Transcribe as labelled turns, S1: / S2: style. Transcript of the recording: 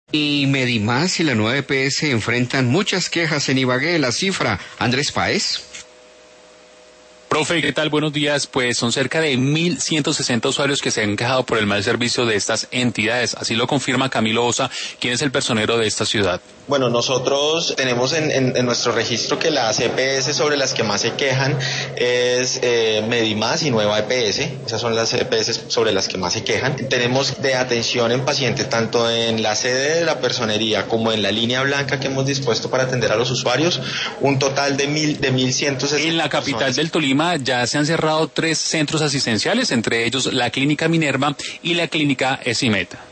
S1: Y Medimás y la nueva EPS enfrentan muchas quejas en Ibagué. La cifra, Andrés Páez.
S2: Profe, ¿qué tal? Buenos días. Pues son cerca de 1.160 usuarios que se han quejado por el mal servicio de estas entidades. Así lo confirma Camilo Osa, quien es el personero de esta ciudad.
S3: Bueno, nosotros tenemos en nuestro registro que las EPS sobre las que más se quejan es Medimás y Nueva EPS. Esas son las EPS sobre las que más se quejan. Tenemos de atención en paciente tanto en la sede de la personería como en la línea blanca que hemos dispuesto para atender a los usuarios, un total de 1.160.
S2: En la capital del Tolima ya se han cerrado 3 centros asistenciales, entre ellos la Clínica Minerva y la Clínica Esimet.